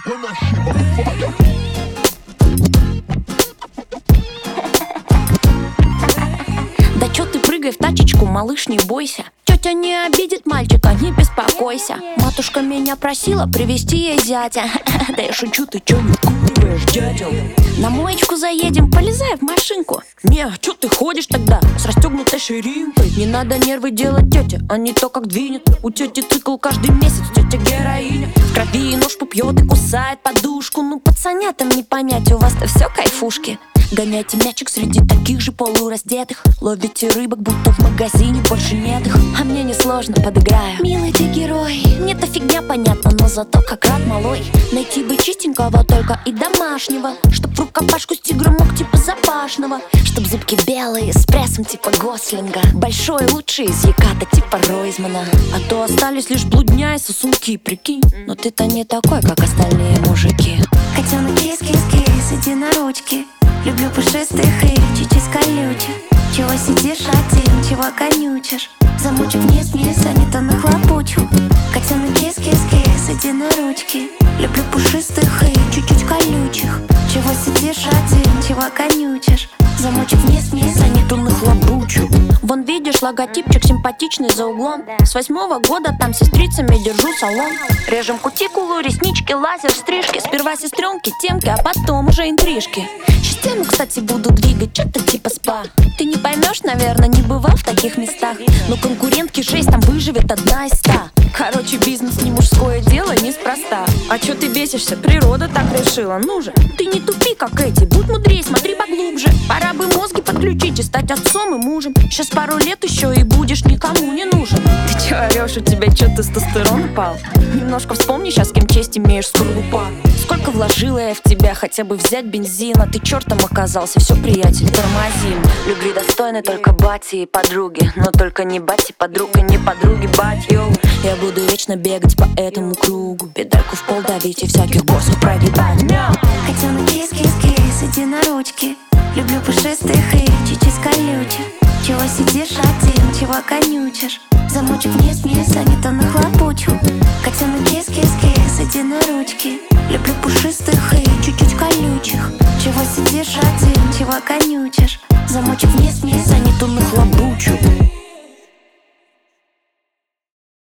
when that shit on fire. Да чё ты прыгай в тачечку, малыш, не бойся. Тётя не обидит мальчика, не беспокойся. Матушка меня просила привезти ей зятя. Да я шучу, ты чё не куриваешь, дятел? На моечку заедем, полезай в машинку. Не, чё ты ходишь тогда с расстёгнутой ширинкой? Не надо нервы делать тёте, а не то как двинет. У тёти цикл каждый месяц, тётя героиня. В крови ножку пьёт и кусает подушку. Ну пацанятам не понять, у вас-то всё кайфушки. Гоняйте мячик среди таких же полураздетых. Ловите рыбок, будто в магазине больше нет их. А мне несложно, подыграю. Милый ты герой, мне-то фигня понятна, но зато как рад малой. Найти бы чистенького только и домашнего, чтоб в рукопашку с тигром мог типа Запашного. Чтоб зубки белые с прессом типа Гослинга. Большой лучший из Яката типа Ройзмана. А то остались лишь блудня и сосунки, прикинь. Но ты-то не такой, как остальные мужики. Котенок кис-кис-кис, иди на ручки. Люблю пушистых и чуть-чуть колючих. Чего сидишь один, чего конючишь? Замучу вниз-вниз, а не то нахлопочу. Котенок кис-кис-кис, иди на ручки. Люблю пушистых и чуть-чуть колючих. Чего сидишь один, чего конючишь? Замучу вниз-вниз, а не то нахлопочу. Вон видишь, логотипчик симпатичный за углом. С 8-го года там сестрицами держу салон. Режем кутикулу, реснички, лазер, стрижки. Сперва сестренки, темки, а потом уже интрижки. Систему, кстати, буду двигать, что-то типа спа. Ты не поймешь, наверное, не бывал в таких местах. Но конкурентки 6, там выживет 1 из 100. Короче, бизнес не мужское дело, неспроста. А чё ты бесишься? Природа так решила. Ну же, ты не тупи, как эти, будь мудрее, смотри поглубже. Пора бы мозги подключить и стать отцом и мужем. Сейчас пару лет еще и будешь никому не нужен. Ты чё орёшь, у тебя чё тестостерон упал? Немножко вспомни сейчас, с кем честь имеешь, скорлупа. Сколько вложила я в тебя, хотя бы взять бензина. Ты чертом оказался, все, приятель, тормозим. Любви достойны только бати и подруги. Но только не бати, подруг и не подруги, бать, йоу. Я буду вечно бегать по этому кругу, педальку в пол давить и всяких боссов прогибать. Мяу. Котенок кис-кис-кис, иди на ручки. Люблю пушистых и чуть-чуть колючих. Чего сидишь один, чего конючишь? Замучу вниз-вниз, а не то нахлопочу. Котенок кис-кис-кис, иди на ручки. Люблю пушистых и чуть-чуть колючих. Чего сидишь один, чего конючишь? Замучу вниз-вниз, а не то нахлопочу.